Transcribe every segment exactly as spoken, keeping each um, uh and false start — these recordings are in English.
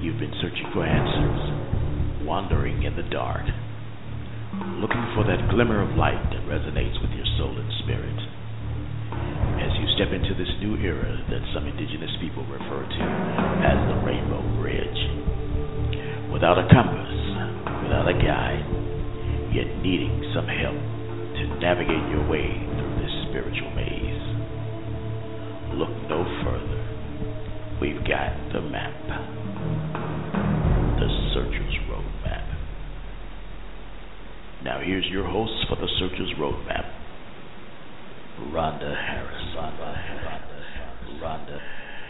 You've been searching for answers, wandering in the dark, looking for that glimmer of light that resonates with your soul and spirit. As you step into this new era that some indigenous people refer to as the Rainbow Bridge. Without a compass, without a guide, yet needing some help to navigate your way through this spiritual maze. Look no further. We've got the map. The Searcher's Roadmap. Now here's your host for the Searcher's Roadmap, Rhonda Harris. Rhonda Harris. Rhonda.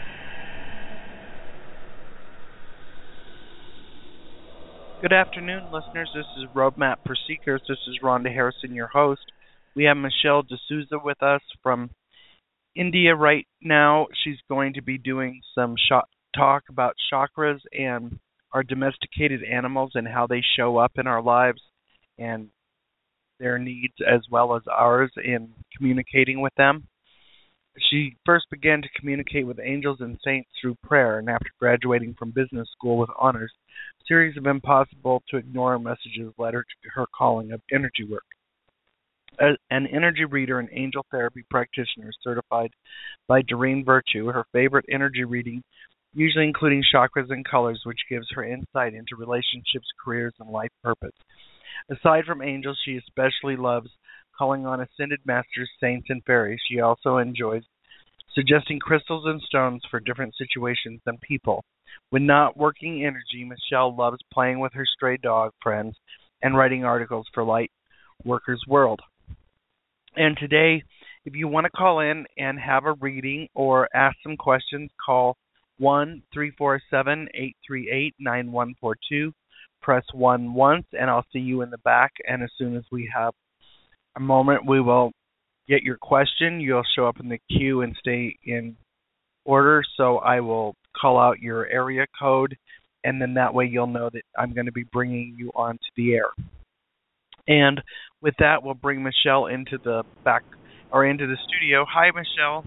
Good afternoon, listeners. This is Roadmap for Seekers. This is Rhonda Harrison, your host. We have Michelle D'Souza with us from India right now. She's going to be doing some sh- talk about chakras and our domesticated animals and how they show up in our lives and their needs as well as ours in communicating with them. She first began to communicate with angels and saints through prayer, and after graduating from business school with honors, a series of impossible to ignore messages led her to her calling of energy work. As an energy reader and angel therapy practitioner certified by Doreen Virtue, her favorite energy reading usually including chakras and colors, which gives her insight into relationships, careers, and life purpose. Aside from angels, she especially loves calling on ascended masters, saints, and fairies. She also enjoys suggesting crystals and stones for different situations and people. When not working energy, Michelle loves playing with her stray dog friends and writing articles for Light Workers World. And today, if you want to call in and have a reading or ask some questions, call one three four seven, eight three eight, nine one four two. Press one once, and I'll see you in the back. And as soon as we have a moment, we will get your question. You'll show up in the queue and stay in order. So I will call out your area code, and then that way you'll know that I'm going to be bringing you onto the air. And with that, we'll bring Michelle into the back or into the studio. Hi, Michelle.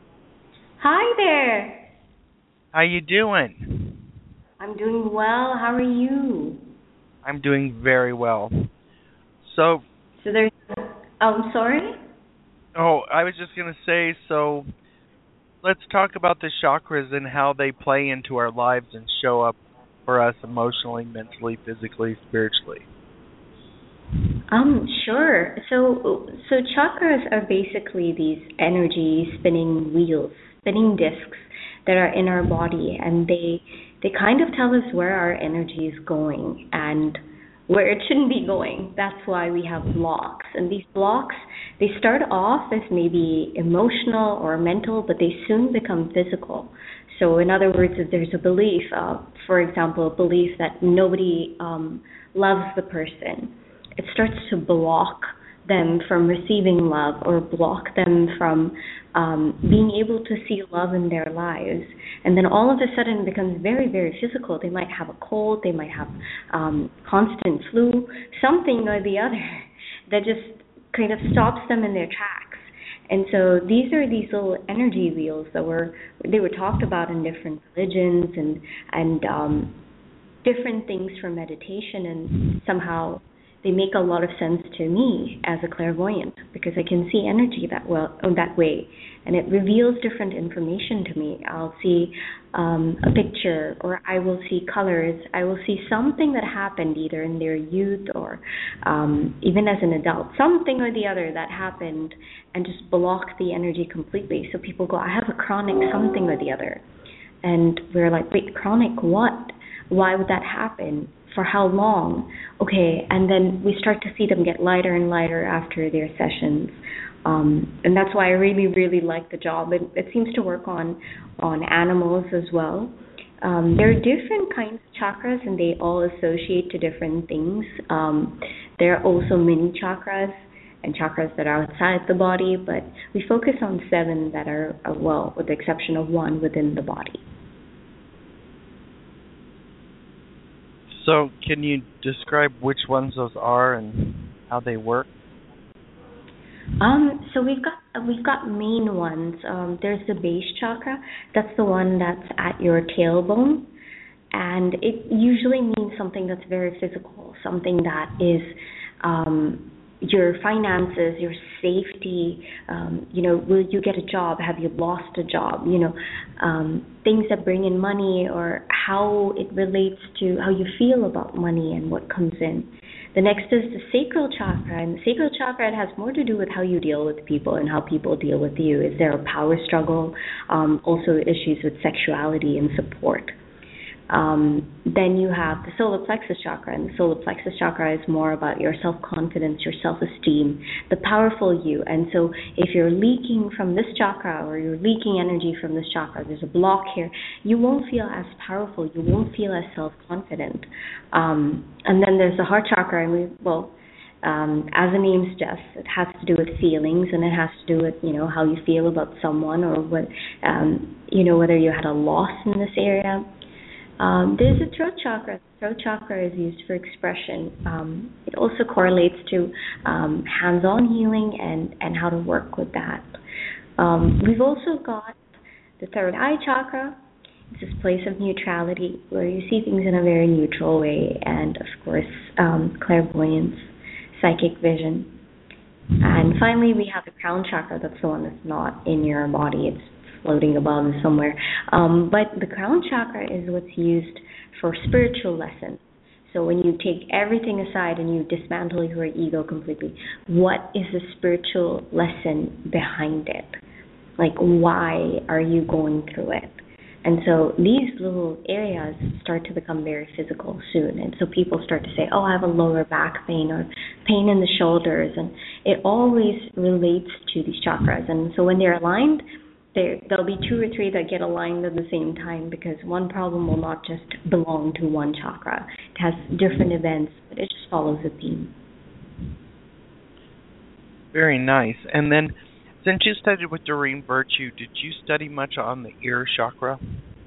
Hi there. How you doing? I'm doing well. How are you? I'm doing very well. So, so there's. Oh, I'm sorry. Oh, I was just gonna say. So, let's talk about the chakras and how they play into our lives and show up for us emotionally, mentally, physically, spiritually. Um, sure. So, so chakras are basically these energy spinning wheels, spinning discs that are in our body, and they they kind of tell us where our energy is going and where it shouldn't be going. That's why we have blocks. And these blocks, they start off as maybe emotional or mental, but they soon become physical. So in other words, if there's a belief, uh, for example, a belief that nobody um, loves the person, it starts to block them from receiving love or block them from um, being able to see love in their lives. And then all of a sudden it becomes very, very physical. They might have a cold, they might have um, constant flu, something or the other that just kind of stops them in their tracks. And so these are these little energy wheels that were they were talked about in different religions and and um, different things for meditation, and somehow they make a lot of sense to me as a clairvoyant because I can see energy that well that way, and it reveals different information to me. I'll see um, a picture, or I will see colors. I will see something that happened either in their youth or um, even as an adult, something or the other that happened and just block the energy completely. So people go, I have a chronic something or the other, and we're like, wait, chronic what? Why would that happen? For how long? Okay, and then we start to see them get lighter and lighter after their sessions. Um, and that's why I really, really like the job. It, it seems to work on, on animals as well. Um, there are different kinds of chakras, and they all associate to different things. Um, there are also mini chakras and chakras that are outside the body, but we focus on seven that are, uh, well, with the exception of one within the body. So can you describe which ones those are and how they work? Um, so we've got we've got main ones. Um, there's the base chakra. That's the one that's at your tailbone. and it usually means something that's very physical, something that is um, your finances, your safety, um, you know, will you get a job? Have you lost a job? You know, um, things that bring in money, or how it relates to how you feel about money and what comes in. The next is the sacral chakra, and the sacral chakra, it has more to do with how you deal with people and how people deal with you. Is there a power struggle? Um, also issues with sexuality and support. Um, then you have the solar plexus chakra, and the solar plexus chakra is more about your self-confidence, your self-esteem, the powerful you. And so if you're leaking from this chakra, or you're leaking energy from this chakra, there's a block here, you won't feel as powerful, you won't feel as self-confident. Um, and then there's the heart chakra, and we, well, um, as the name suggests, it has to do with feelings, and it has to do with, you know, how you feel about someone, or what, um, you know, whether you had a loss in this area. Um, there's a throat chakra. The throat chakra is used for expression. Um, it also correlates to um, hands-on healing and, and how to work with that. Um, we've also got the third eye chakra. It's this place of neutrality where you see things in a very neutral way, and of course um, clairvoyance, psychic vision. And finally we have the crown chakra. That's the one that's not in your body. It's floating above somewhere. Um, but the crown chakra is what's used for spiritual lessons. So when you take everything aside and you dismantle your ego completely, what is the spiritual lesson behind it? Like, why are you going through it? And so these little areas start to become very physical soon. And so people start to say, oh, I have a lower back pain or pain in the shoulders. And it always relates to these chakras. And so when they're aligned, There, there'll be two or three that get aligned at the same time, because one problem will not just belong to one chakra. It has different events, but it just follows a theme. Very nice. And then, since you studied with Doreen Virtue, did you study much on the ear chakra?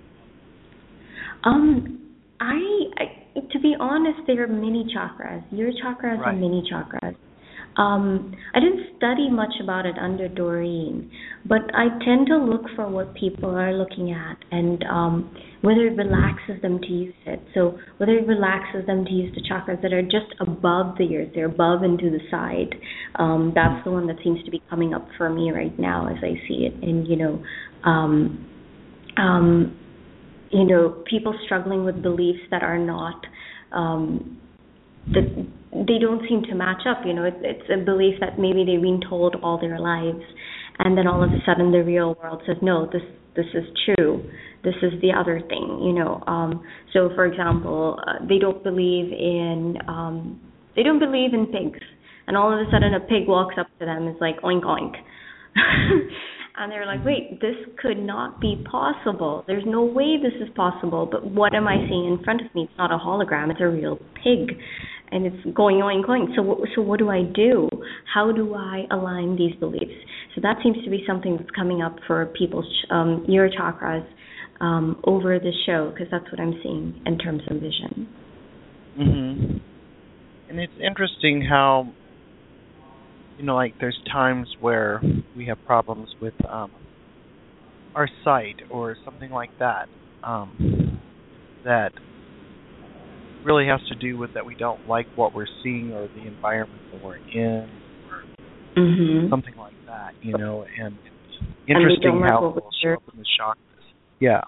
Um, I, I to be honest, there are many chakras. Ear chakras Right. are many chakras. Um, I didn't study much about it under Doreen, but I tend to look for what people are looking at, and um, whether it relaxes them to use it. So whether it relaxes them to use the chakras that are just above the ears, they're above and to the side. Um, that's the one that seems to be coming up for me right now as I see it. And, you know, um, um, you know, people struggling with beliefs that are not, um, that they don't seem to match up. You know, it, it's a belief that maybe they've been told all their lives, and then all of a sudden the real world says, no, this this is true. This is the other thing, you know. Um, so, for example, uh, they don't believe in um, they don't believe in pigs, and all of a sudden a pig walks up to them and is like, oink oink. And they're like, wait, this could not be possible. There's no way this is possible, but what am I seeing in front of me? It's not a hologram, it's a real pig. And it's going, oink, oink. So, so what do I do? How do I align these beliefs? So that seems to be something that's coming up for people's um, ear chakras um, over the show, because that's what I'm seeing in terms of vision. Mm-hmm. And it's interesting how, you know, like there's times where we have problems with um, our sight or something like that, um, that really has to do with that we don't like what we're seeing or the environment that we're in, or mm-hmm. something like that, you know. And it's interesting and how like it will show up in the chakras. Yeah.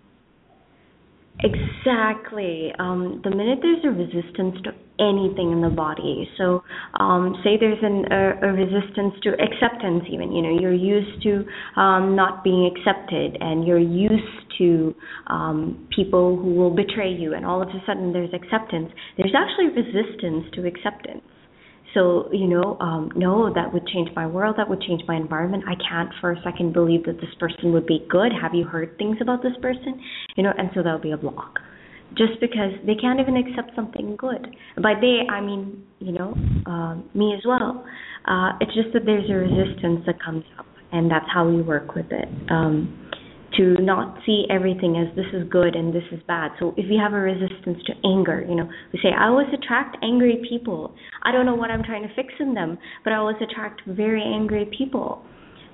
Exactly. Um, the minute there's a resistance to anything in the body, so um, say there's an, a, a resistance to acceptance even, you know, you're used to um, not being accepted, and you're used to um, people who will betray you, and all of a sudden there's acceptance. There's actually resistance to acceptance. So, you know, um, no, that would change my world, that would change my environment. I can't for a second believe that this person would be good. Have you heard things about this person? You know, and so there'll be a block. Just because they can't even accept something good. By they, I mean, you know, uh, me as well. Uh, it's just that there's a resistance that comes up, and that's how we work with it. Um, to not see everything as this is good and this is bad. So if you have a resistance to anger, you know, we say, I always attract angry people. I don't know what I'm trying to fix in them, but I always attract very angry people.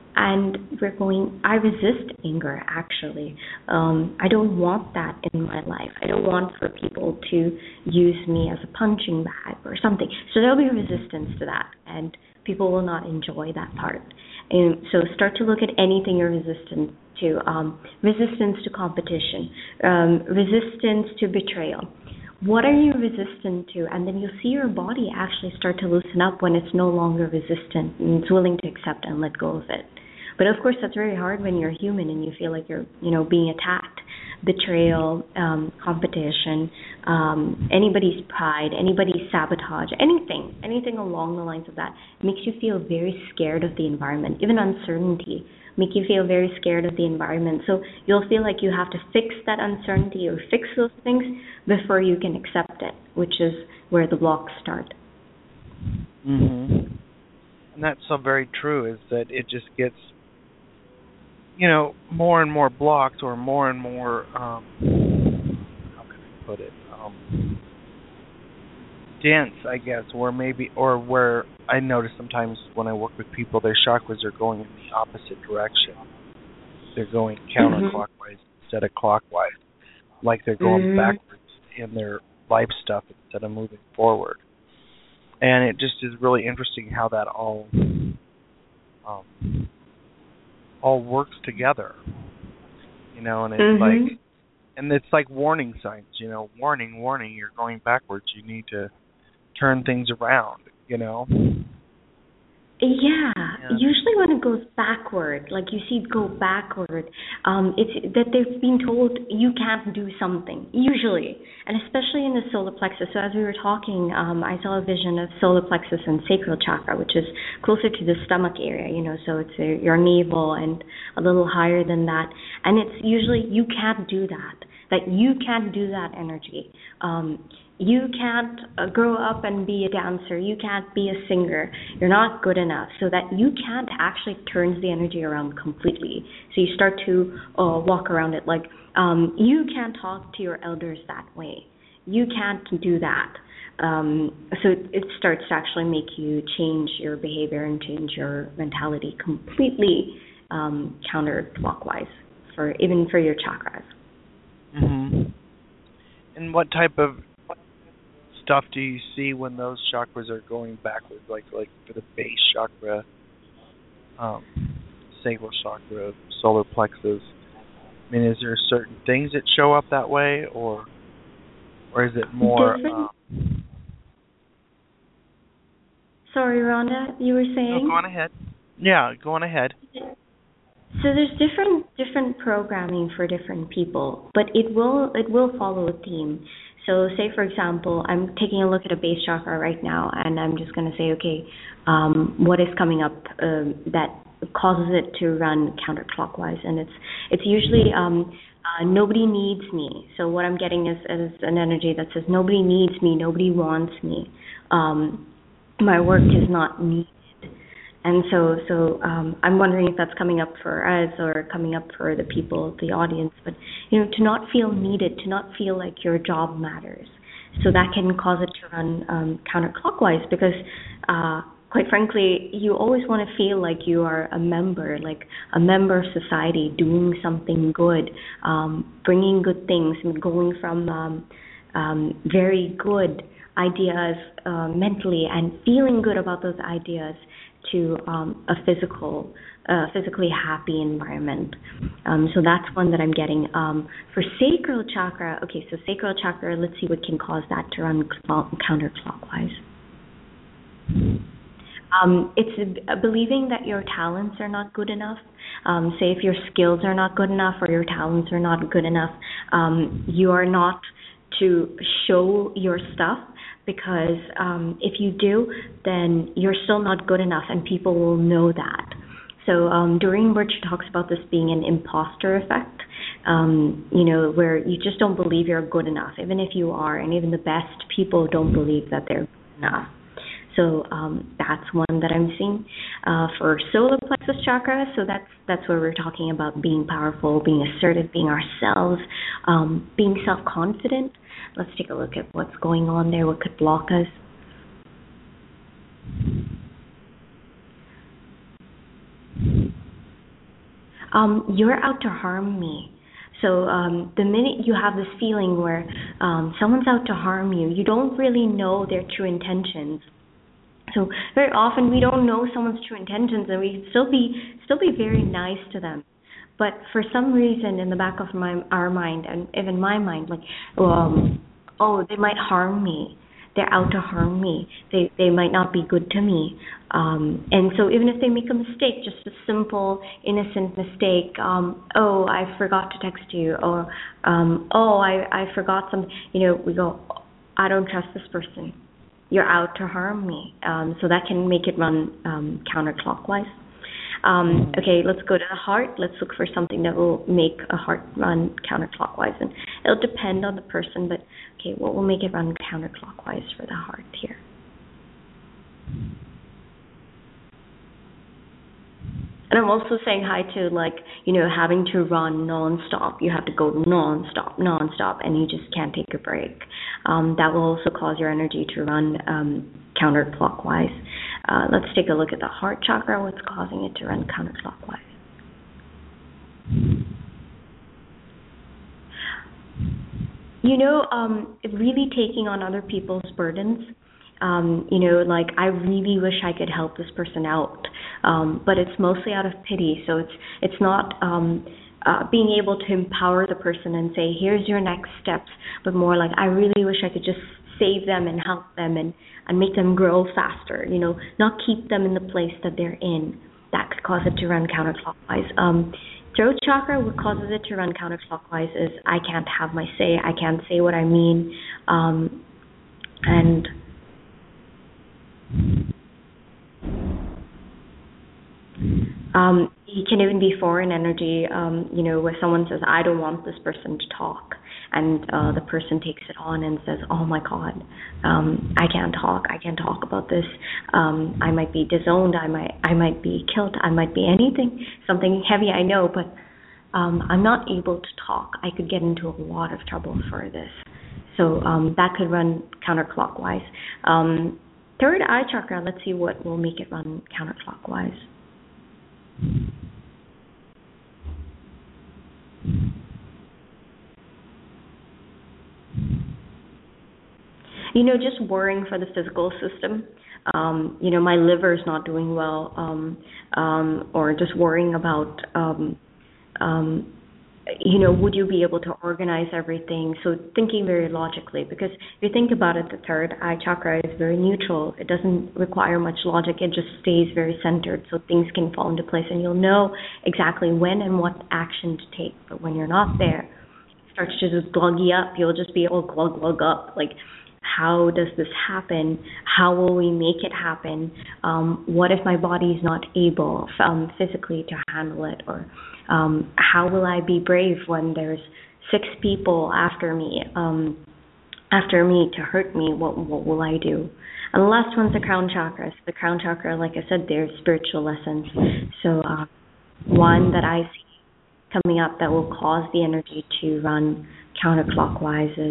and we're going, I resist anger actually. Um, I don't want that in my life. I don't want for people to use me as a punching bag or something. So there'll be resistance to that, and people will not enjoy that part. And so start to look at anything you're resistant to. Um, resistance to competition, um, resistance to betrayal. What are you resistant to? And then you'll see your body actually start to loosen up when it's no longer resistant and it's willing to accept and let go of it. But of course, that's very hard when you're human and you feel like you're, you know, being attacked. Betrayal, um, competition, um, anybody's pride, anybody's sabotage, anything, anything along the lines of that makes you feel very scared of the environment. Even uncertainty make you feel very scared of the environment. So you'll feel like you have to fix that uncertainty or fix those things before you can accept it, which is where the blocks start. Mm-hmm. And that's so very true, is that it just gets, you know, more and more blocked, or more and more, um, how can I put it, um, dense, I guess, or maybe, or where I notice sometimes when I work with people, their chakras are going in the opposite direction. They're going counterclockwise mm-hmm. instead of clockwise, like they're going mm-hmm. backwards in their life stuff instead of moving forward. And it just is really interesting how that all um, all works together, you know. And it's mm-hmm. like, and it's like warning signs, you know, warning, warning, you're going backwards. You need to turn things around, you know. Yeah, yeah. Usually when it goes backward, like you see it go backward, um, it's that they've been told you can't do something, usually, and especially in the solar plexus. So as we were talking, um, I saw a vision of solar plexus and sacral chakra, which is closer to the stomach area, you know, so it's a, your navel and a little higher than that. And it's usually you can't do that, that you can't do that energy. Um, You can't uh, grow up and be a dancer. You can't be a singer. You're not good enough. So that you can't actually turns the energy around completely. So you start to uh, walk around it like um, you can't talk to your elders that way. You can't do that. Um, so it, it starts to actually make you change your behavior and change your mentality completely um, counterclockwise, for even for your chakras. Mm-hmm. And what type of stuff do you see when those chakras are going backwards, like like for the base chakra, um, sacral chakra, solar plexus? I mean, is there certain things that show up that way, or or is it more? Um, Sorry, Rhonda, you were saying? No, go on ahead. Yeah, go on ahead. So there's different different programming for different people, but it will it will follow a theme. So say, for example, I'm taking a look at a base chakra right now, and I'm just going to say, okay, um, what is coming up um, that causes it to run counterclockwise? And it's it's usually um, uh, nobody needs me. So what I'm getting is, is an energy that says nobody needs me, nobody wants me. Um, my work is not needed. And so, so um, I'm wondering if that's coming up for us or coming up for the people, the audience. But you know, to not feel needed, to not feel like your job matters. So that can cause it to run um, counterclockwise because, uh, quite frankly, you always want to feel like you are a member, like a member of society, doing something good, um, bringing good things, and going from um, um, very good ideas uh, mentally and feeling good about those ideas to um, a physical, uh, physically happy environment. Um, so that's one that I'm getting. Um, for sacral chakra, okay, so sacral chakra, let's see what can cause that to run counterclockwise. Um, it's a, a believing that your talents are not good enough. Um, say if your skills are not good enough or your talents are not good enough, um, you are not to show your stuff. Because um, if you do, then you're still not good enough, and people will know that. So um, Doreen Birch talks about this being an imposter effect, um, you know, where you just don't believe you're good enough, even if you are, and even the best people don't believe that they're good enough. So um, that's one that I'm seeing. Uh, for solar plexus chakra, so that's that's where we're talking about being powerful, being assertive, being ourselves, um, being self-confident. Let's take a look at what's going on there, what could block us. um, you're out to harm me. So um, the minute you have this feeling where um, someone's out to harm you, you don't really know their true intentions. So very often we don't know someone's true intentions, and we still be still be very nice to them. But for some reason in the back of my our mind, and even my mind, like, um, oh, they might harm me. They're out to harm me. They they might not be good to me. Um, and so even if they make a mistake, just a simple, innocent mistake, um, oh, I forgot to text you, or um, oh, I, I forgot something, you know, we go, I don't trust this person. You're out to harm me. Um, so that can make it run um, counterclockwise. Um, okay, let's go to the heart. Let's look for something that will make a heart run counterclockwise. And it'll depend on the person, but okay, what will make it run counterclockwise for the heart here? And I'm also saying hi to, like, you know, having to run non-stop. You have to go non-stop, non-stop, and you just can't take a break. Um, that will also cause your energy to run um, counterclockwise. Uh, let's take a look at the heart chakra, what's causing it to run counterclockwise. You know, um, really taking on other people's burdens. Um, you know, like, I really wish I could help this person out, um, but it's mostly out of pity. So it's it's not um, uh, being able to empower the person and say, here's your next steps, but more like, I really wish I could just save them and help them and, and make them grow faster, you know, not keep them in the place that they're in. That could cause it to run counterclockwise. Um, throat chakra, what causes it to run counterclockwise is I can't have my say, I can't say what I mean, um, and Um, it can even be foreign energy, um, you know, where someone says, I don't want this person to talk, and uh, the person takes it on and says, oh my God, um, I can't talk, I can't talk about this, um, I might be disowned, I might I might be killed, I might be anything, something heavy, I know, but um, I'm not able to talk. I could get into a lot of trouble for this. So um, that could run counterclockwise. Um, third eye chakra, let's see what will make it run counterclockwise. You know, just worrying for the physical system. Um, you know, my liver is not doing well, um, um, or just worrying about, um, um, you know, would you be able to organize everything? So thinking very logically, because if you think about it, the third eye chakra is very neutral. It doesn't require much logic. It just stays very centered, so things can fall into place, and you'll know exactly when and what action to take. But when you're not there, it starts to just glug you up. You'll just be able to glug, glug up, like, how does this happen? How will we make it happen? Um, what if my body is not able um, physically to handle it? Or um, how will I be brave when there's six people after me, um, after me to hurt me? What what will I do? And the last one's the crown chakra. So the crown chakra, like I said, there's spiritual lessons. So uh, one that I see coming up that will cause the energy to run counterclockwise is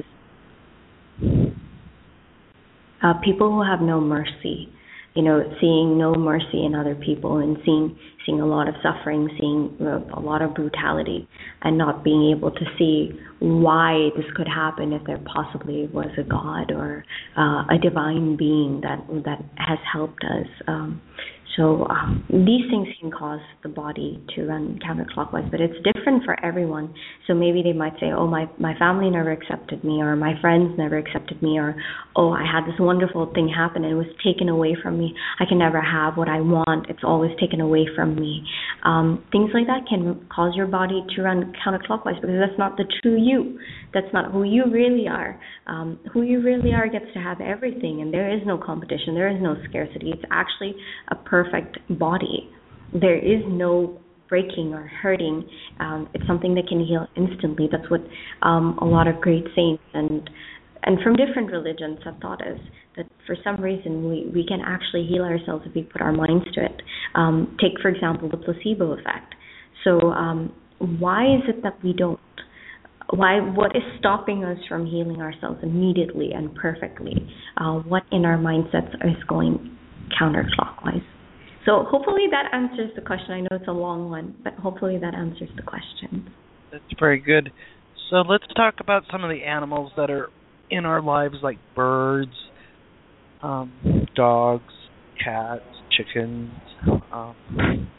Uh, people who have no mercy, you know, seeing no mercy in other people, and seeing seeing a lot of suffering, seeing uh, a lot of brutality, and not being able to see why this could happen, if there possibly was a God or uh, a divine being that that has helped us. Um, so um, these things can cause the body to run counterclockwise, but it's different for everyone. So maybe they might say, oh, my, my family never accepted me, or my friends never accepted me, or, oh, I had this wonderful thing happen and it was taken away from me. I can never have what I want. It's always taken away from me. Um, things like that can cause your body to run counterclockwise, because that's not the true you. That's not who you really are. Um, who you really are gets to have everything, and there is no competition. There is no scarcity. It's actually a perfect body. There is no breaking or hurting. Um, it's something that can heal instantly. That's what um, a lot of great saints and and from different religions have taught us, that for some reason we, we can actually heal ourselves if we put our minds to it. Um, take, for example, the placebo effect. So um, why is it that we don't? Why? What is stopping us from healing ourselves immediately and perfectly? Uh, what in our mindsets is going counterclockwise? So hopefully that answers the question. I know it's a long one, but hopefully that answers the question. That's very good. So let's talk about some of the animals that are in our lives, like birds, um, dogs, cats, chickens, um,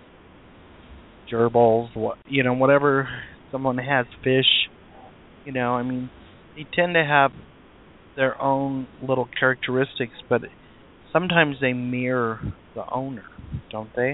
gerbils, what you know, whatever someone has, fish. You know, I mean, they tend to have their own little characteristics, but sometimes they mirror the owner, don't they?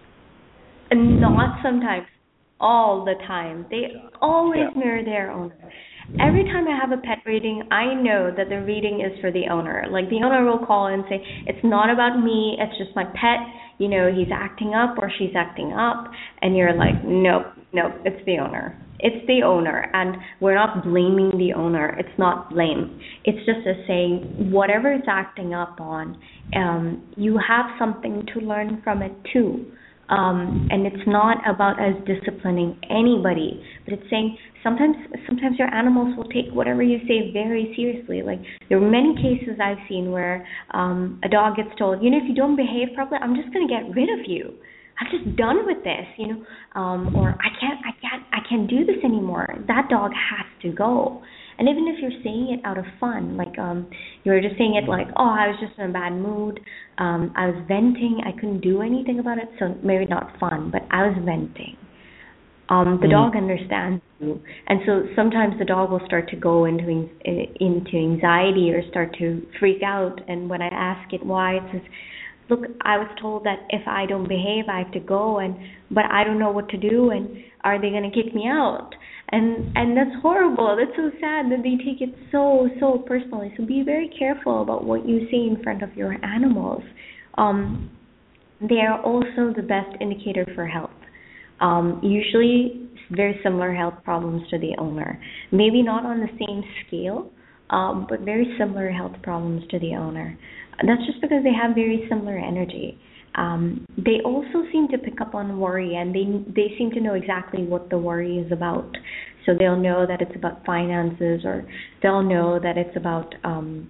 And not sometimes, all the time. They always Yeah. mirror their owner. Every time I have a pet reading, I know that the reading is for the owner. Like the owner will call and say, it's not about me, it's just my pet. You know, he's acting up or she's acting up. And you're like, nope, nope, it's the owner. It's the owner. And we're not blaming the owner. It's not blame. It's just a saying, whatever it's acting up on, um, you have something to learn from it too. Um, and it's not about us disciplining anybody, but it's saying sometimes sometimes your animals will take whatever you say very seriously. Like there are many cases I've seen where um, a dog gets told, you know, if you don't behave properly, I'm just going to get rid of you. I'm just done with this, you know, um, or I can't, I can't, I can't do this anymore. That dog has to go. And even if you're saying it out of fun, like um, you're just saying it like, oh, I was just in a bad mood, um, I was venting, I couldn't do anything about it, so maybe not fun, but I was venting. Um, the mm. dog understands you, and so sometimes the dog will start to go into into anxiety or start to freak out. And when I ask it why, it says, look, I was told that if I don't behave, I have to go, and but I don't know what to do, and are they going to kick me out? And and that's horrible. That's so sad that they take it so, so personally. So be very careful about what you say in front of your animals. Um, they are also the best indicator for health. Um, usually very similar health problems to the owner. Maybe not on the same scale, um, but very similar health problems to the owner. That's just because they have very similar energy. Um, they also seem to pick up on worry, and they they seem to know exactly what the worry is about. So they'll know that it's about finances, or they'll know that it's about, um,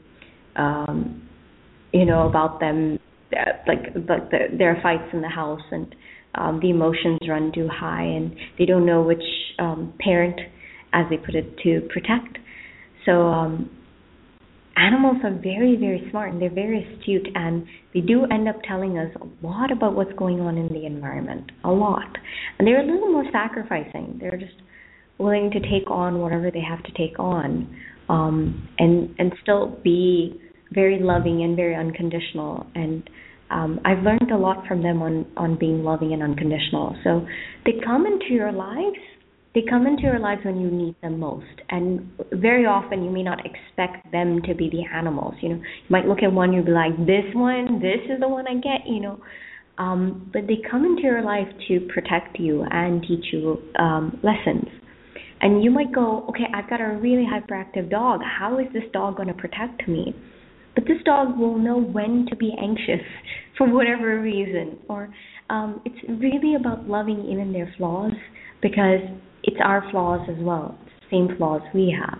um, you know, about them, uh, like like the, their fights in the house, and um, the emotions run too high, and they don't know which um, parent, as they put it, to protect. So um, animals are very, very smart, and they're very astute, and they do end up telling us a lot about what's going on in the environment, a lot. And they're a little more sacrificing. They're just willing to take on whatever they have to take on, um, and and still be very loving and very unconditional. And um, I've learned a lot from them on, on being loving and unconditional. So they come into your lives. They come into your lives when you need them most, and very often you may not expect them to be the animals. You know, you might look at one, you'll be like, this one, this is the one I get, you know. Um, but they come into your life to protect you and teach you um, lessons. And you might go, okay, I've got a really hyperactive dog. How is this dog going to protect me? But this dog will know when to be anxious for whatever reason. Or um, it's really about loving even their flaws, because it's our flaws as well. It's the same flaws we have.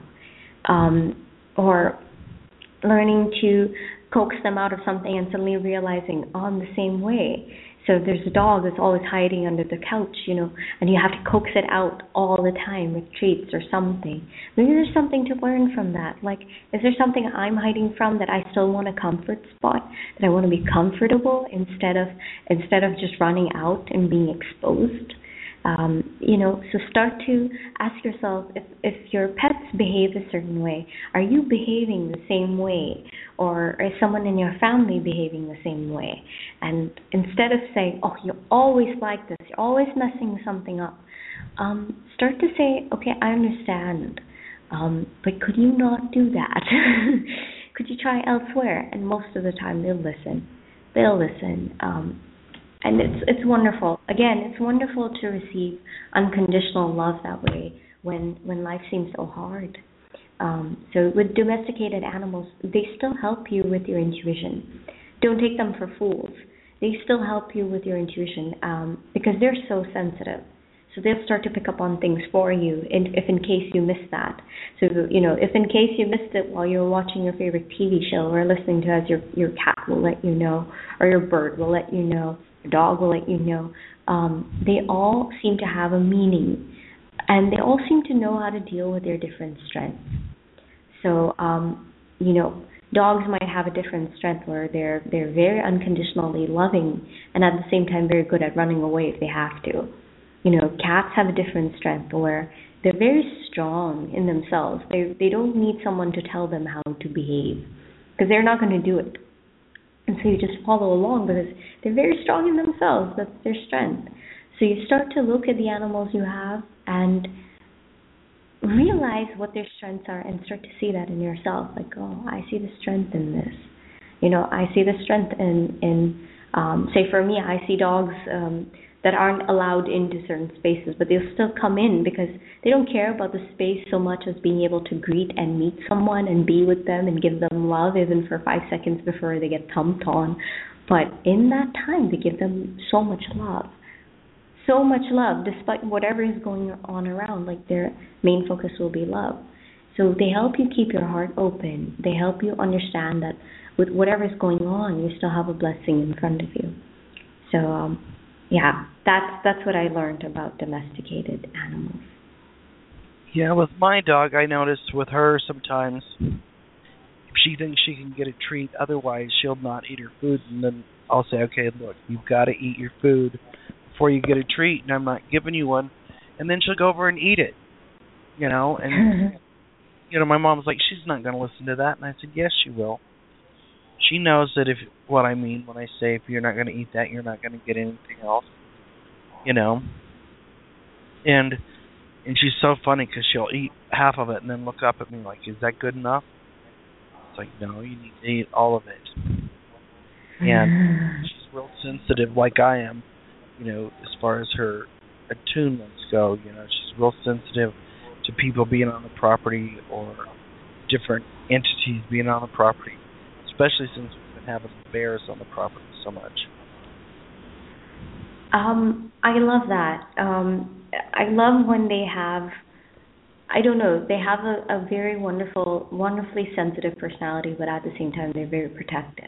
Um, or learning to coax them out of something and suddenly realizing, oh, I'm the same way. So if there's a dog that's always hiding under the couch, you know, and you have to coax it out all the time with treats or something. Maybe there's something to learn from that. Like, is there something I'm hiding from that I still want a comfort spot, that I want to be comfortable instead of instead of just running out and being exposed? Um, you know, so start to ask yourself, if, if your pets behave a certain way, are you behaving the same way? Or is someone in your family behaving the same way? And instead of saying, oh, you're always like this, you're always messing something up, um, start to say, okay, I understand, um, but could you not do that? Could you try elsewhere? And most of the time they'll listen. They'll listen. Um, And it's it's wonderful. Again, it's wonderful to receive unconditional love that way when when life seems so hard. Um, so with domesticated animals, they still help you with your intuition. Don't take them for fools. They still help you with your intuition um, because they're so sensitive. So they'll start to pick up on things for you, in, if in case you missed that. So, you know, if in case you missed it while you're watching your favorite T V show or listening to us, your your cat will let you know, or your bird will let you know. your dog will let you know. Um, they all seem to have a meaning, and they all seem to know how to deal with their different strengths. So, um, you know, dogs might have a different strength where they're they're very unconditionally loving, and at the same time very good at running away if they have to. You know, cats have a different strength where they're very strong in themselves. They they don't need someone to tell them how to behave, because they're not going to do it. And so you just follow along because they're very strong in themselves. That's their strength. So you start to look at the animals you have and realize what their strengths are and start to see that in yourself. Like, oh, I see the strength in this. You know, I see the strength in, in um, say for me, I see dogs um, that aren't allowed into certain spaces, but they'll still come in because they don't care about the space so much as being able to greet and meet someone and be with them and give them love even for five seconds before they get thumped on. But in that time, they give them so much love. So much love, despite whatever is going on around. Like, their main focus will be love. So they help you keep your heart open. They help you understand that with whatever is going on, you still have a blessing in front of you. So, um, yeah, that's that's what I learned about domesticated animals. Yeah, with my dog, I noticed with her sometimes if she thinks she can get a treat, otherwise she'll not eat her food, and then I'll say, okay, look, you've got to eat your food before you get a treat, and I'm not giving you one, and then she'll go over and eat it, you know, and, you know, my mom's like, she's not going to listen to that, and I said, yes, she will. She knows that if, what I mean when I say if you're not going to eat that, you're not going to get anything else, you know, and, and she's so funny because she'll eat half of it and then look up at me like, is that good enough? It's like, no, you need to eat all of it, and she's real sensitive like I am. You know, as far as her attunements go, you know, she's real sensitive to people being on the property or different entities being on the property, especially since we've been having bears on the property so much. Um, I love that. Um, I love when they have, I don't know, they have a, a very wonderful, wonderfully sensitive personality, but at the same time they're very protective.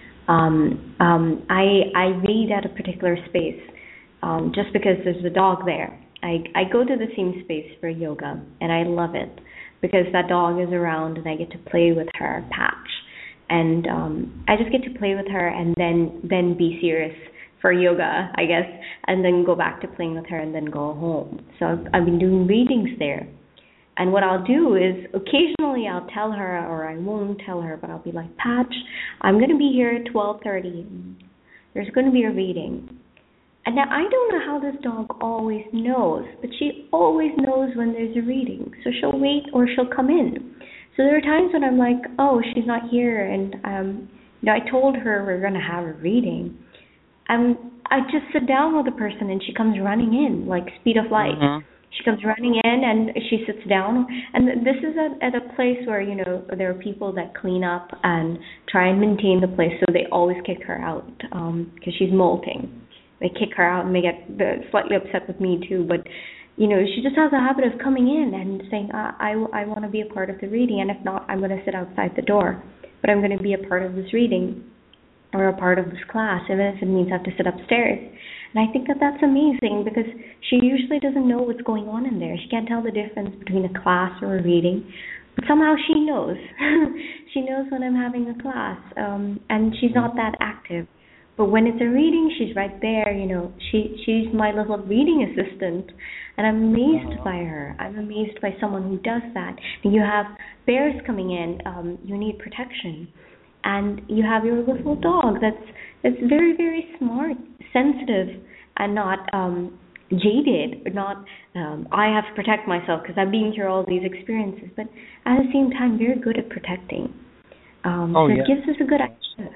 Um, um, I I read at a particular space um, just because there's a dog there. I, I go to the same space for yoga, and I love it because that dog is around and I get to play with her, Patch. And um, I just get to play with her and then, then be serious for yoga, I guess, and then go back to playing with her and then go home. So I've, I've been doing readings there. And what I'll do is occasionally I'll tell her, or I won't tell her, but I'll be like, Patch, I'm going to be here at twelve thirty. There's going to be a reading. And now I don't know how this dog always knows, but she always knows when there's a reading. So she'll wait or she'll come in. So there are times when I'm like, oh, she's not here, and um, you know, I told her we're going to have a reading. And I just sit down with the person, and she comes running in like speed of light. Mm-hmm. She comes running in and she sits down. And this is at, at a place where, you know, there are people that clean up and try and maintain the place, so they always kick her out because um, she's molting. They kick her out and they get slightly upset with me too. But, you know, she just has a habit of coming in and saying, I, I, I want to be a part of the reading. And if not, I'm going to sit outside the door. But I'm going to be a part of this reading or a part of this class, even if it means I have to sit upstairs. And I think that that's amazing because she usually doesn't know what's going on in there. She can't tell the difference between a class or a reading. But somehow she knows. She knows when I'm having a class. Um, and she's not that active. But when it's a reading, she's right there. You know, she she's my little reading assistant. And I'm amazed by her. I'm amazed by someone who does that. And you have bears coming in. Um, you need protection. And you have your little dog that's that's very, very smart, sensitive, and not um, jaded. Not um, I have to protect myself because I've been through all these experiences. But at the same time, very good at protecting. Um, oh, so yeah. it gives us a good idea.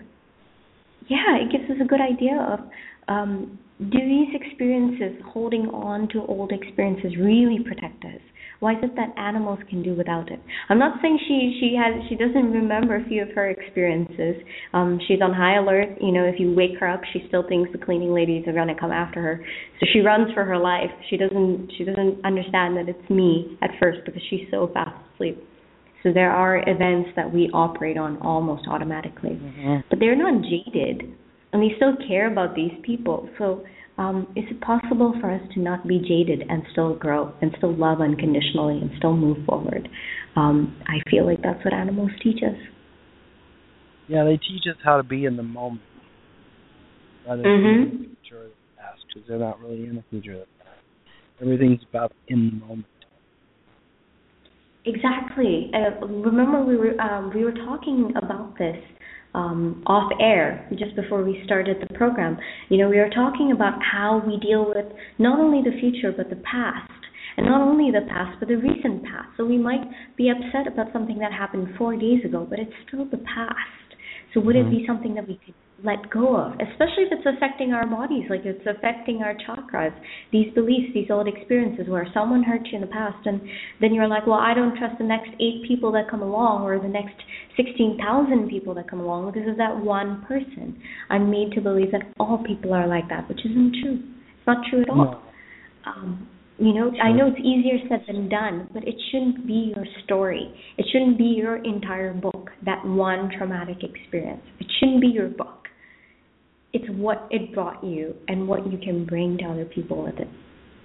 Yeah, it gives us a good idea of um, do these experiences, holding on to old experiences, really protect us? Why is it that animals can do without it? I'm not saying she she has she doesn't remember a few of her experiences. Um, she's on high alert. You know, if you wake her up, she still thinks the cleaning ladies are going to come after her. So she runs for her life. She doesn't she doesn't understand that it's me at first because she's so fast asleep. So there are events that we operate on almost automatically, mm-hmm. but they're not jaded. and they still care about these people. So um, is it possible for us to not be jaded and still grow and still love unconditionally and still move forward? Um, I feel like that's what animals teach us. Yeah, they teach us how to be in the moment rather than Mm-hmm. in the future or the past, because they're not really in the future or the past. Everything's about in the moment. Exactly. Uh, remember, we were um, we were talking about this um, off air just before we started the program. You know, we were talking about how we deal with not only the future but the past, and not only the past but the recent past. So we might be upset about something that happened four days ago, but it's still the past. So would mm-hmm. it be something that we could let go of, especially if it's affecting our bodies, like it's affecting our chakras, these beliefs, these old experiences where someone hurt you in the past, and then you're like, well, I don't trust the next eight people that come along or the next sixteen thousand people that come along because of that one person. I'm made to believe that all people are like that, which isn't true. It's not true at all. No. Um, You know, I know it's easier said than done, but it shouldn't be your story. It shouldn't be your entire book, that one traumatic experience. It shouldn't be your book. It's what it brought you and what you can bring to other people with it.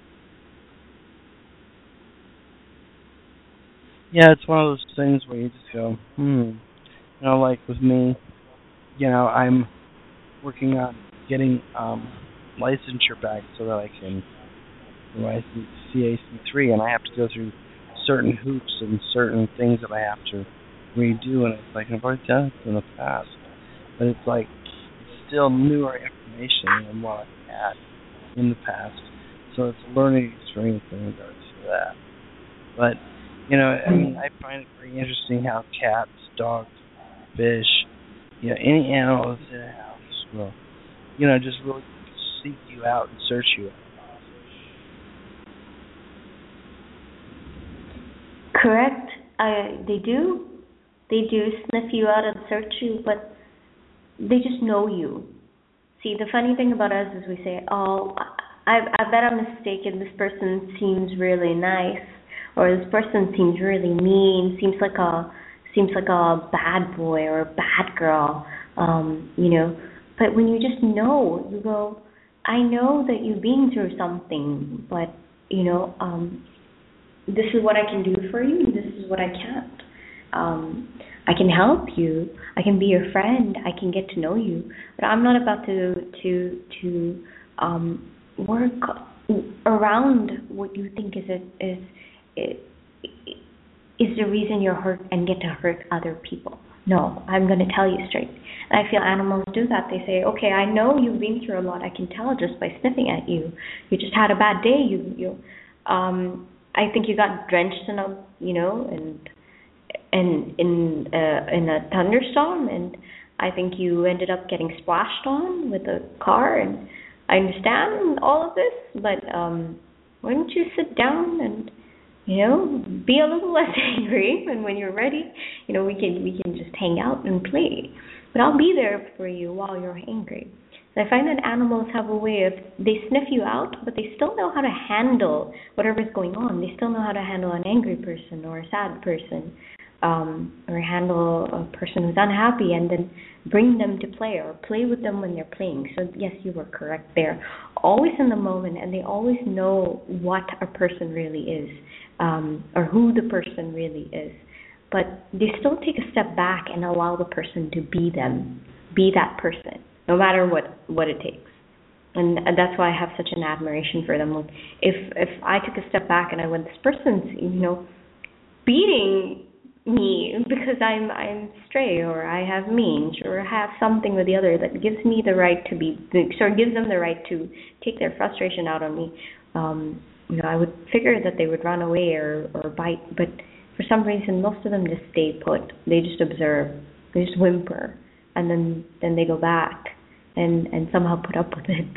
Yeah, it's one of those things where you just go, hmm. You know, like with me, you know, I'm working on getting um, licensure back so that I can my C A C three, and I have to go through certain hoops and certain things that I have to redo, and it's like, I've already done it in the past, but it's like, it's still newer information than what I had in the past, so it's a learning experience in regards to that. But, you know, I mean, I find it very interesting how cats, dogs, fish, you know, any animal that's in a house will, you know, just really seek you out and search you out. Correct. Uh, they do. They do sniff you out and search you, but they just know you. See, the funny thing about us is we say, oh, I, I bet I'm mistaken. This person seems really nice, or this person seems really mean. Seems like a seems like a bad boy or a bad girl. Um, you know. But when you just know, you go, I know that you've been through something, but you know. Um, This is what I can do for you, and this is what I can't. Um, I can help you. I can be your friend. I can get to know you. But I'm not about to to to um, work around what you think is a, is is the reason you're hurt and get to hurt other people. No, I'm going to tell you straight. And I feel animals do that. They say, okay, I know you've been through a lot. I can tell just by sniffing at you. You just had a bad day. You you. Um, I think you got drenched in a, you know, and and in uh, in a thunderstorm, and I think you ended up getting splashed on with a car. And I understand all of this, but um, why don't you sit down and, you know, be a little less angry, and when you're ready, you know, we can we can just hang out and play. But I'll be there for you while you're angry. I find that animals have a way of, they sniff you out, but they still know how to handle whatever's going on. They still know how to handle an angry person or a sad person, um, or handle a person who's unhappy, and then bring them to play or play with them when they're playing. So yes, you were correct. They're always in the moment, and they always know what a person really is, um, or who the person really is. But they still take a step back and allow the person to be them, be that person, no matter what, what it takes. And that's why I have such an admiration for them. If if I took a step back and I went, this person's, you know, beating me because I'm I'm stray, or I have mange, or I have something or the other that gives me the right to be, or gives them the right to take their frustration out on me, um, you know, I would figure that they would run away or, or bite. But for some reason, most of them just stay put. They just observe. They just whimper. And then, then they go back and, and somehow put up with it.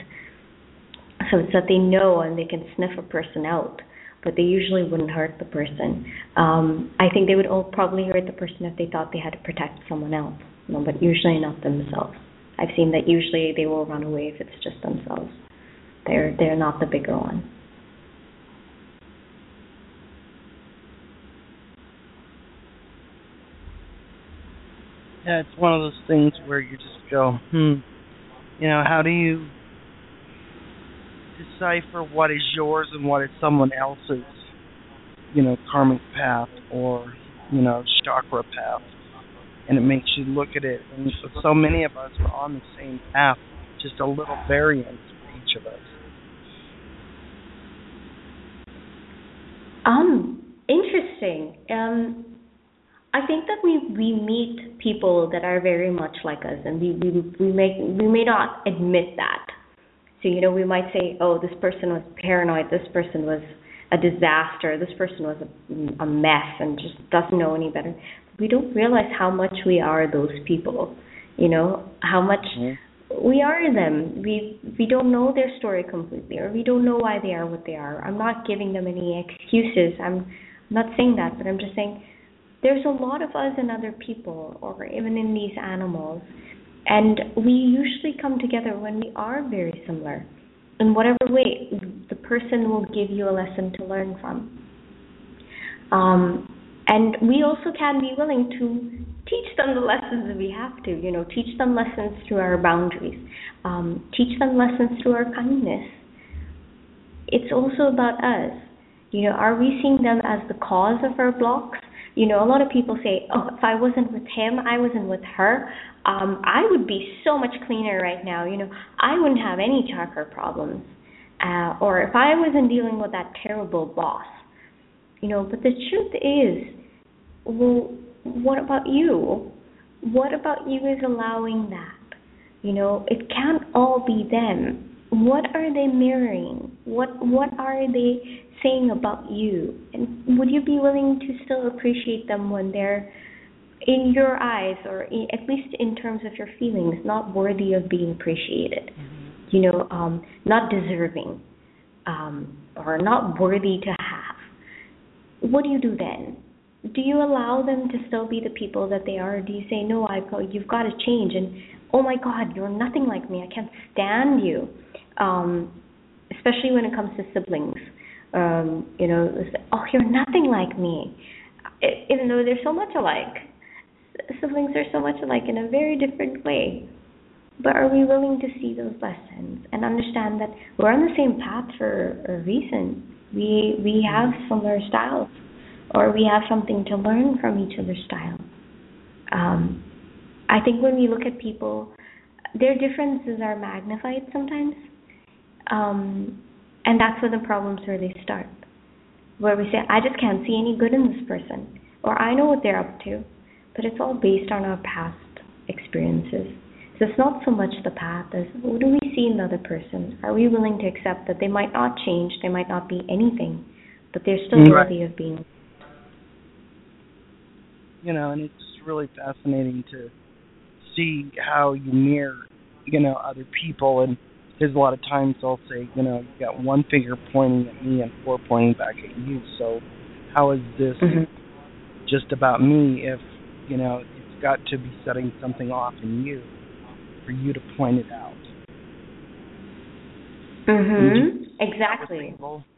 So it's that they know and they can sniff a person out, but they usually wouldn't hurt the person. Um, I think they would all probably hurt the person if they thought they had to protect someone else, you know, but usually not themselves. I've seen that usually they will run away if it's just themselves. They're they're not the bigger one. Yeah, it's one of those things where you just go, hmm, You know, how do you decipher what is yours and what is someone else's, you know, karmic path or, you know, chakra path? And it makes you look at it. And so, so many of us are on the same path, just a little variance for each of us. Um, interesting. Um, I think that we, we meet people that are very much like us, and we, we we may we may not admit that. So, you know, we might say, oh, this person was paranoid, this person was a disaster, this person was a, a mess and just doesn't know any better. We don't realize how much we are those people, you know, how much mm-hmm. we are them. We we don't know their story completely, or we don't know why they are what they are. I'm not giving them any excuses. I'm not saying that, but I'm just saying there's a lot of us in other people, or even in these animals, and we usually come together when we are very similar. In whatever way, the person will give you a lesson to learn from. Um, and we also can be willing to teach them the lessons that we have to, you know, teach them lessons through our boundaries, um, teach them lessons through our kindness. It's also about us. You know, are we seeing them as the cause of our blocks? You know, a lot of people say, oh, if I wasn't with him, I wasn't with her, um, I would be so much cleaner right now. You know, I wouldn't have any chakra problems. Uh, or if I wasn't dealing with that terrible boss. You know, but the truth is, well, what about you? What about you is allowing that? You know, it can't all be them. What are they mirroring? What What are they saying about you? And would you be willing to still appreciate them when they're, in your eyes, or in, at least in terms of your feelings, not worthy of being appreciated? Mm-hmm. You know, um, not deserving, um, or not worthy to have. What do you do then? Do you allow them to still be the people that they are? Or do you say, no, I've got, you've got to change, and oh my God, you're nothing like me, I can't stand you. Um, especially when it comes to siblings. Um, you know, oh, you're nothing like me. It, even though they're so much alike. Siblings are so much alike in a very different way. But are we willing to see those lessons and understand that we're on the same path for a reason? We we have similar styles, or we have something to learn from each other's style. Um, I think when we look at people, their differences are magnified sometimes. Um, and that's where the problems really start. Where we say, I just can't see any good in this person. Or I know what they're up to. But it's all based on our past experiences. So it's not so much the path as, what do we see in the other person? Are we willing to accept that they might not change, they might not be anything, but they're still right. worthy of being? You know, and it's really fascinating to see how you mirror, you know, other people. And there's a lot of times I'll say, you know, you got one finger pointing at me and four pointing back at you. So how is this mm-hmm. just about me if, you know, it's got to be setting something off in you for you to point it out? Mm-hmm. Exactly.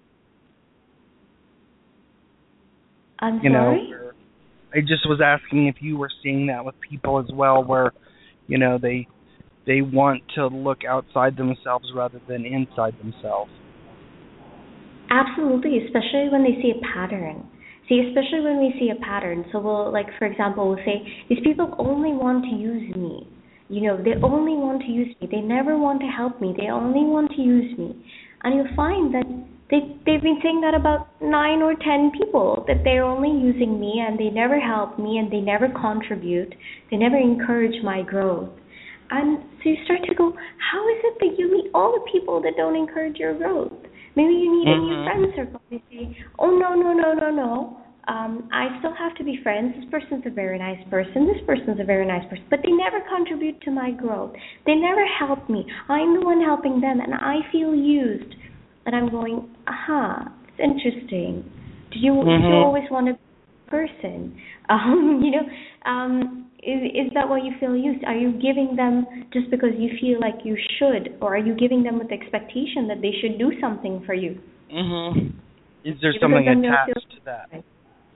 I'm you sorry? Know, I just was asking if you were seeing that with people as well, where, you know, they they want to look outside themselves rather than inside themselves. Absolutely, especially when they see a pattern. See, especially when we see a pattern. So we'll, like, for example, we'll say, these people only want to use me. You know, they only want to use me. They never want to help me. They only want to use me. And you'll find that they, they've been saying that about nine or ten people, that they're only using me and they never help me and they never contribute. They never encourage my growth. And so you start to go, how is it that you meet all the people that don't encourage your growth? Maybe you need mm-hmm. a new friend circle. They say, oh, no, no, no, no, no. Um, I still have to be friends. This person's a very nice person. This person's a very nice person. But they never contribute to my growth. They never help me. I'm the one helping them, and I feel used. And I'm going, aha, it's interesting. Do you, mm-hmm. do you always want to be a person? Um, you know, um, is, is that why you feel used? Are you giving them just because you feel like you should? Or are you giving them with the expectation that they should do something for you? Mm-hmm. Is there something attached to that?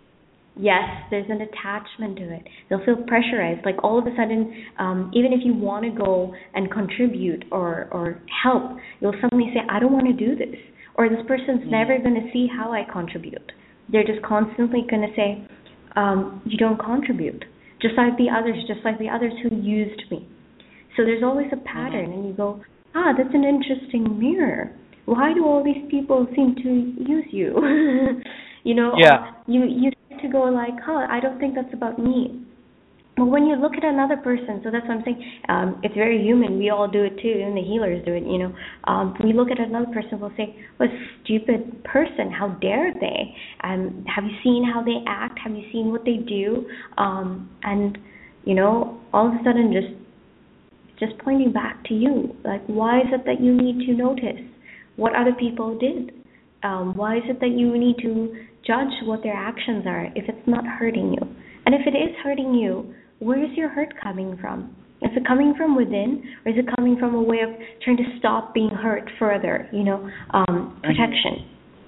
Yes, there's an attachment to it. They'll feel pressurized. Like all of a sudden, um, even if you want to go and contribute or, or help, you'll suddenly say, I don't want to do this. Or this person's mm-hmm. never going to see how I contribute. They're just constantly going to say, um, you don't contribute. Just like the others, just like the others who used me. So there's always a pattern, mm-hmm. and you go, ah, that's an interesting mirror. Why do all these people seem to use you? you know, yeah. you you start to go like, huh, I don't think that's about me. But when you look at another person, so that's what I'm saying, um, it's very human. We all do it too, and the healers do it, you know. Um, we look at another person, we'll say, what a stupid person, how dare they? Um, have you seen how they act? Have you seen what they do? Um, and, you know, all of a sudden just just pointing back to you. Like, why is it that you need to notice what other people did? Um, why is it that you need to judge what their actions are if it's not hurting you? And if it is hurting you, where is your hurt coming from? Is it coming from within, or is it coming from a way of trying to stop being hurt further, you know, um, protection?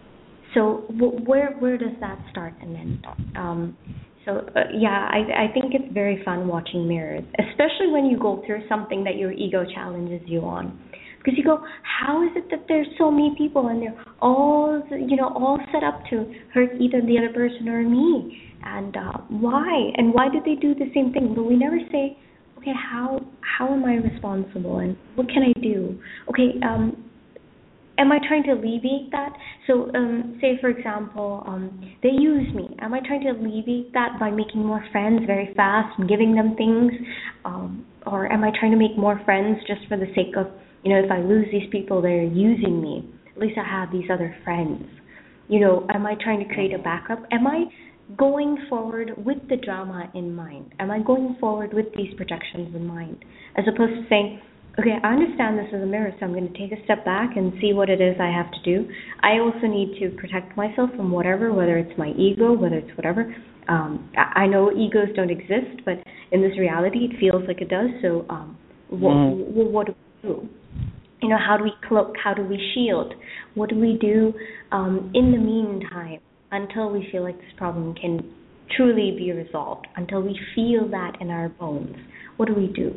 So w- where where does that start and end? Um, so, uh, yeah, I, I think it's very fun watching mirrors, especially when you go through something that your ego challenges you on. Because you go, how is it that there's so many people and they're all, you know, all set up to hurt either the other person or me? And uh, why? And why did they do the same thing? But we never say, okay, how how am I responsible and what can I do? Okay, um, am I trying to alleviate that? So, um, say for example, um, they use me. Am I trying to alleviate that by making more friends very fast and giving them things? Um, or am I trying to make more friends just for the sake of, you know, if I lose these people, they're using me. At least I have these other friends. You know, am I trying to create a backup? Am I going forward with the drama in mind? Am I going forward with these projections in mind? As opposed to saying, okay, I understand this is a mirror, so I'm going to take a step back and see what it is I have to do. I also need to protect myself from whatever, whether it's my ego, whether it's whatever. Um, I know egos don't exist, but in this reality, it feels like it does. So um, what, mm. what do we do? You know, how do we cloak? How do we shield? What do we do um, in the meantime until we feel like this problem can truly be resolved, until we feel that in our bones? What do we do?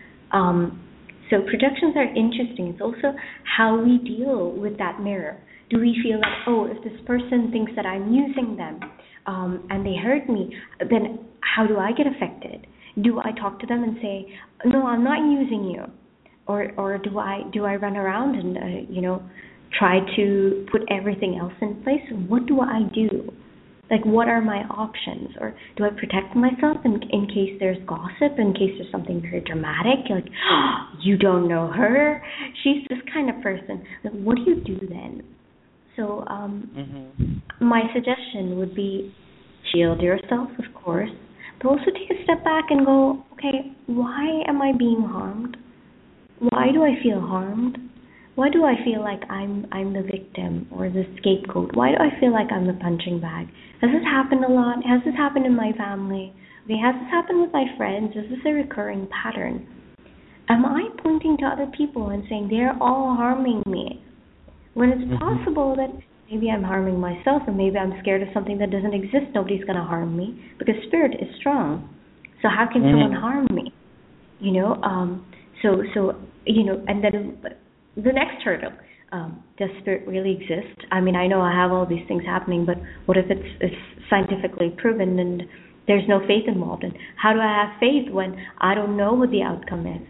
Um, so projections are interesting. It's also how we deal with that mirror. Do we feel like, oh, if this person thinks that I'm using them um, and they hurt me, then how do I get affected? Do I talk to them and say, no, I'm not using you? Or or do I do I run around and uh, you know try to put everything else in place? What do I do? Like, what are my options? Or do I protect myself in in case there's gossip, in case there's something very dramatic, like, oh, you don't know her, she's this kind of person. Like, what do you do then? So um, mm-hmm. my suggestion would be shield yourself, of course, but also take a step back and go, okay, why am I being harmed? Why do I feel harmed? Why do I feel like I'm I'm the victim or the scapegoat? Why do I feel like I'm the punching bag? Has this happened a lot? Has this happened in my family? Okay, has this happened with my friends? Is this a recurring pattern? Am I pointing to other people and saying they're all harming me? When it's mm-hmm. possible that maybe I'm harming myself, or maybe I'm scared of something that doesn't exist. Nobody's going to harm me because spirit is strong. So how can mm-hmm. someone harm me? You know, um, so so you know, and then the next hurdle, um, does spirit really exist? I mean, I know I have all these things happening, but what if it's, it's scientifically proven and there's no faith involved? And how do I have faith when I don't know what the outcome is?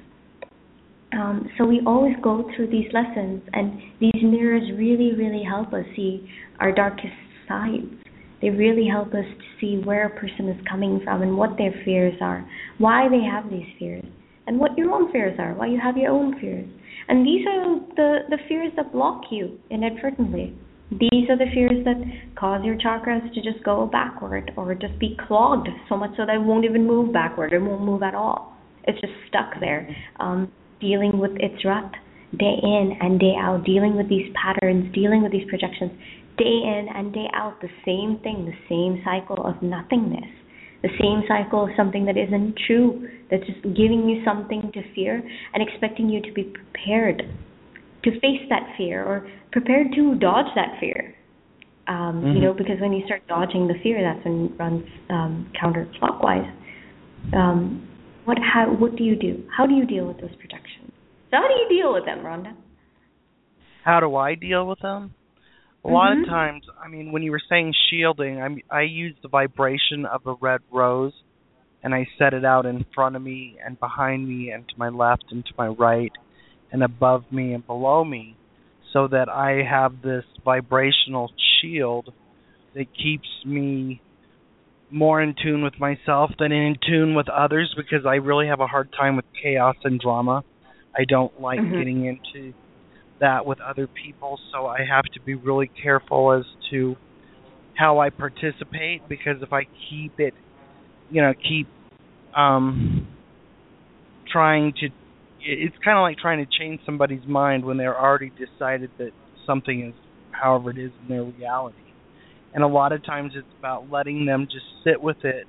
Um, so we always go through these lessons, and these mirrors really, really help us see our darkest sides. They really help us to see where a person is coming from and what their fears are, why they have these fears, and what your own fears are, why you have your own fears. And these are the, the fears that block you inadvertently. These are the fears that cause your chakras to just go backward or just be clogged so much so that it won't even move backward. It won't move at all. It's just stuck there, um, dealing with its rut day in and day out, dealing with these patterns, dealing with these projections, day in and day out, the same thing, the same cycle of nothingness. The same cycle of something that isn't true, that's just giving you something to fear and expecting you to be prepared to face that fear or prepared to dodge that fear. Um, Mm-hmm. You know, because when you start dodging the fear, that's when it runs um, counterclockwise. Um, what how what do you do? How do you deal with those projections? So how do you deal with them, Rhonda? How do I deal with them? A lot of Mhm. times, I mean, when you were saying shielding, I I use the vibration of a red rose, and I set it out in front of me and behind me and to my left and to my right and above me and below me, so that I have this vibrational shield that keeps me more in tune with myself than in tune with others, because I really have a hard time with chaos and drama. I don't like Mhm. getting into that with other people, so I have to be really careful as to how I participate, because if I keep it, you know, keep um trying to, it's kind of like trying to change somebody's mind when they're already decided that something is however it is in their reality. And a lot of times it's about letting them just sit with it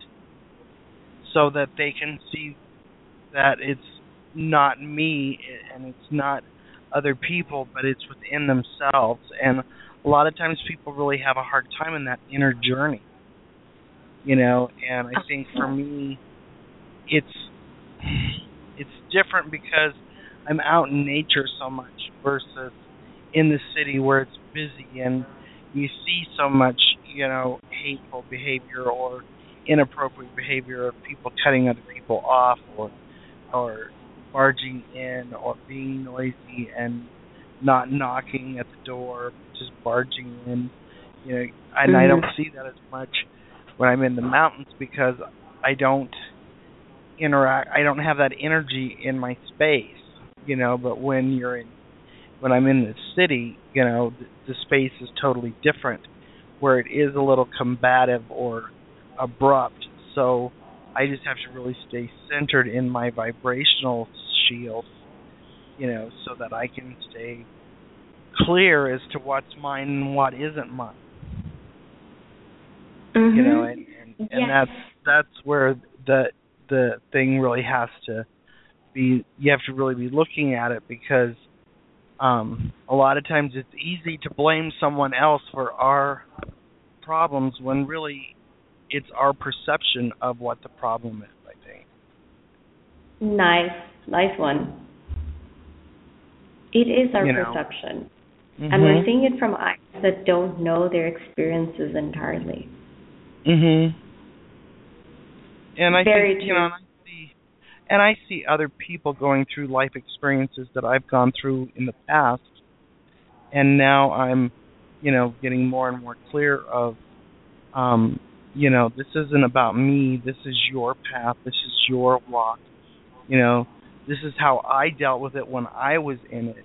so that they can see that it's not me and it's not other people, but it's within themselves. And a lot of times people really have a hard time in that inner journey, you know. And I think for me, it's it's different because I'm out in nature so much versus in the city where it's busy and you see so much, you know, hateful behavior or inappropriate behavior of people cutting other people off, or or barging in, or being noisy and not knocking at the door, just barging in. You know, and I don't Mhm. see that as much when I'm in the mountains because I don't interact. I don't have that energy in my space, you know. But when you're in, when I'm in the city, you know, the, the space is totally different, where it is a little combative or abrupt. So I just have to really stay centered in my vibrational shield, you know, so that I can stay clear as to what's mine and what isn't mine. You know, and, Mhm. and, and Yes. that's that's where the the thing really has to be. You have to really be looking at it, because um, a lot of times it's easy to blame someone else for our problems when really it's our perception of what the problem is, I think. Nice. Nice one. It is our You know. perception. And we're Mhm. seeing it from eyes that don't know their experiences entirely. Mhm. And I Very think, you know, true. and I see and I see other people going through life experiences that I've gone through in the past, and now I'm, you know, getting more and more clear of um, you know, this isn't about me, this is your path, this is your walk. You know, this is how I dealt with it when I was in it.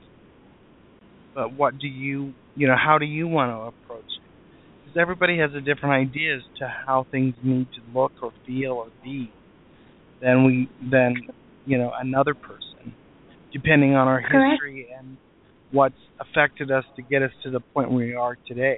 But what do you, you know, how do you want to approach it? Because everybody has a different idea as to how things need to look or feel or be than we, than, you know, another person, depending on our Correct. history and what's affected us to get us to the point where we are today.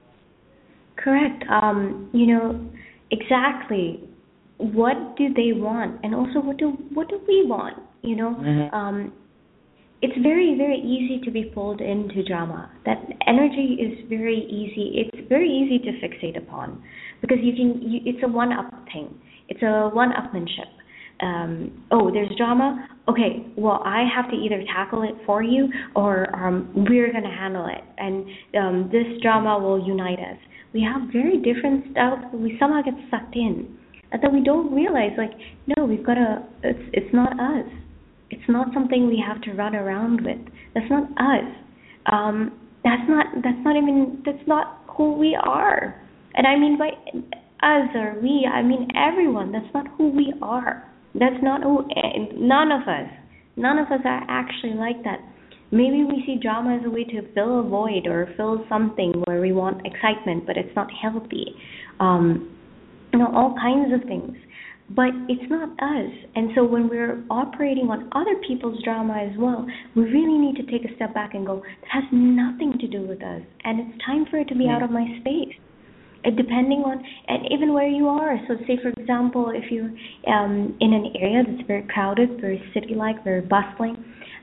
Correct. Um, you know, exactly. What do they want? And also what do what do we want? You know? Mhm. Um it's very, very easy to be pulled into drama. That energy is very easy. It's very easy to fixate upon because you can. You, it's a one-up thing. It's a one-upmanship. Um, oh, there's drama. Okay, well, I have to either tackle it for you, or um, we're gonna handle it, and um, this drama will unite us. We have very different styles, but we somehow get sucked in, and then we don't realize, like, no, we've got to. It's it's not us. It's not something we have to run around with. That's not us. Um, that's not. That's not even. That's not who we are. And I mean by us or we, I mean everyone. That's not who we are. That's not who. None of us. None of us are actually like that. Maybe we see drama as a way to fill a void or fill something where we want excitement, but it's not healthy. Um, you know, all kinds of things. But it's not us. And so when we're operating on other people's drama as well, we really need to take a step back and go, that has nothing to do with us. And it's time for it to be out Mhm. of my space. Uh, depending on, and even where you are. So say, for example, if you're um, in an area that's very crowded, very city-like, very bustling,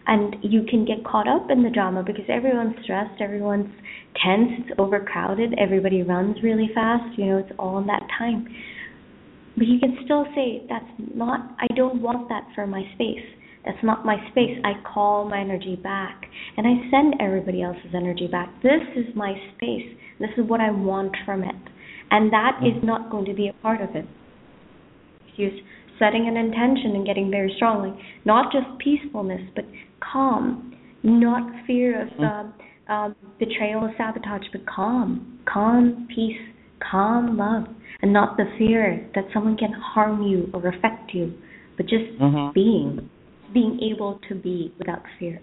And you can get caught up in the drama because everyone's stressed, everyone's tense, it's overcrowded, everybody runs really fast, you know, it's all in that time. But you can still say, that's not, I don't want that for my space. That's not my space. I call my energy back. And I send everybody else's energy back. This is my space. This is what I want from it. And that is not going to be a part of it. Excuse setting an intention and getting very strong. Like, not just peacefulness, but calm. Not fear of uh, um, betrayal or sabotage, but calm. Calm, peace, calm love. And not the fear that someone can harm you or affect you, but just mm-hmm. being, being able to be without fear.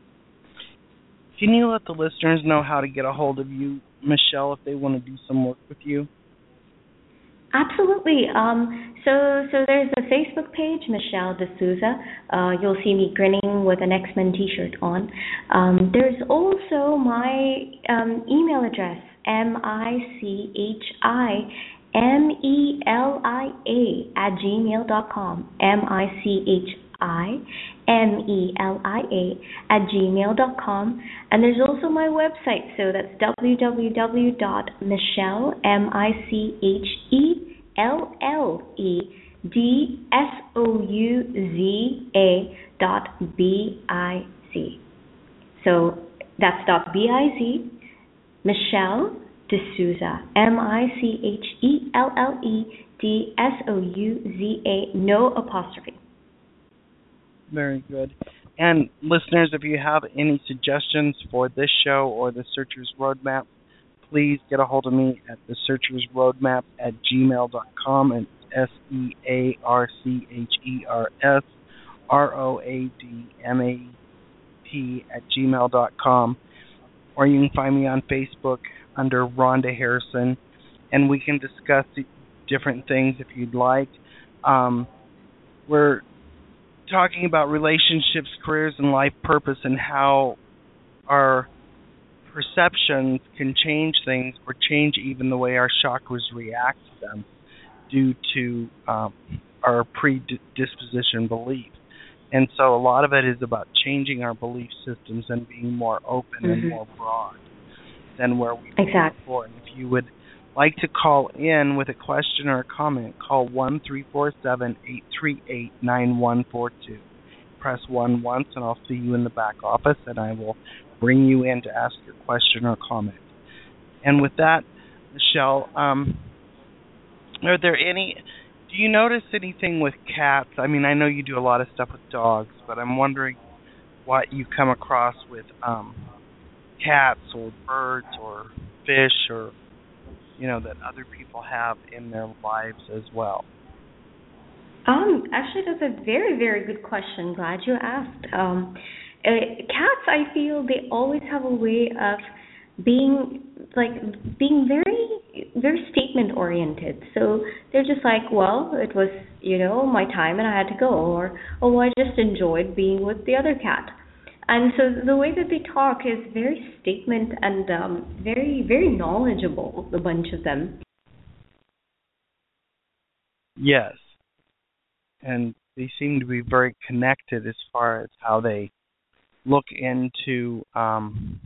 Can you let the listeners know how to get a hold of you, Michelle, if they want to do some work with you? Absolutely. Um, so, so there's a Facebook page, Michelle D'Souza. Uh, you'll see me grinning with an X-Men T-shirt on. Um, there's also my um, email address, M I C H I M E L I A at gmail dot com. M I C H I M E L I A at gmail dot com. And there's also my website, so that's w w w dot michelle, M I C H E L L E D S O U Z A dot B I Z. So that's dot B I Z, Michelle D'Souza, M I C H E L L E D S O U Z A, no apostrophe. Very good. And listeners, if you have any suggestions for this show or the Searcher's Roadmap, please get a hold of me at the Searcher's Roadmap at gmail dot com. And it's S E A R C H E R S R O A D M A P at gmail dot com. Or you can find me on Facebook under Rhonda Harrison, and we can discuss different things if you'd like. Um, we're talking about relationships, careers, and life purpose, and how our perceptions can change things or change even the way our chakras react to them due to um, our predisposition belief. And so a lot of it is about changing our belief systems and being more open mm-hmm. and more broad than where we were exactly. before. And if you would like to call in with a question or a comment, call one three four seven, eight three eight, nine one four two. Press one once and I'll see you in the back office and I will bring you in to ask your question or comment. And with that, Michelle, um, are there any, do you notice anything with cats? I mean, I know you do a lot of stuff with dogs, but I'm wondering what you come across with um, cats or birds or fish or, you know, that other people have in their lives as well. Um, actually, that's a very, very good question. Glad you asked. Um, uh, cats, I feel they always have a way of being like being very, very statement oriented. So they're just like, well, it was, you know, my time and I had to go, or oh, I just enjoyed being with the other cat. And so the way that they talk is very statement and um, very, very knowledgeable, a bunch of them. Yes. And they seem to be very connected as far as how they look into um,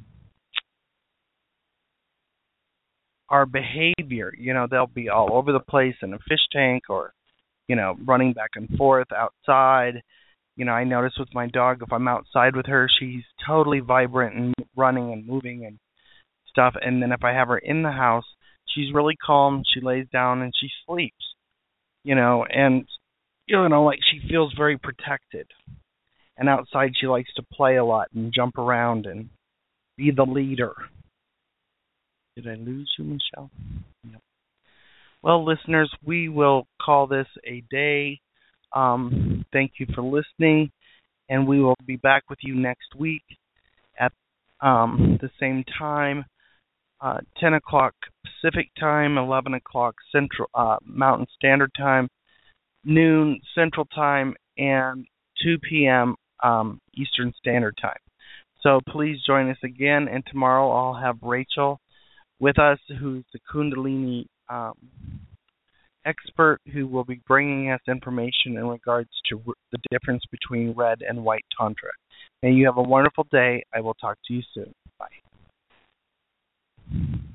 our behavior. You know, they'll be all over the place in a fish tank or, you know, running back and forth outside. You know, I notice with my dog, if I'm outside with her, she's totally vibrant and running and moving and stuff. And then if I have her in the house, she's really calm. She lays down and she sleeps, you know, and, you know, like she feels very protected. And outside she likes to play a lot and jump around and be the leader. Did I lose you, Michelle? Yep. Well, listeners, we will call this a day. Um, thank you for listening, and we will be back with you next week at um, the same time, uh, ten o'clock Pacific time, eleven o'clock Central uh, Mountain Standard Time, noon Central Time, and two p.m. Um, Eastern Standard Time. So please join us again, and tomorrow I'll have Rachel with us, who's the Kundalini um, expert, who will be bringing us information in regards to the difference between red and white tantra. May you have a wonderful day. I will talk to you soon. Bye.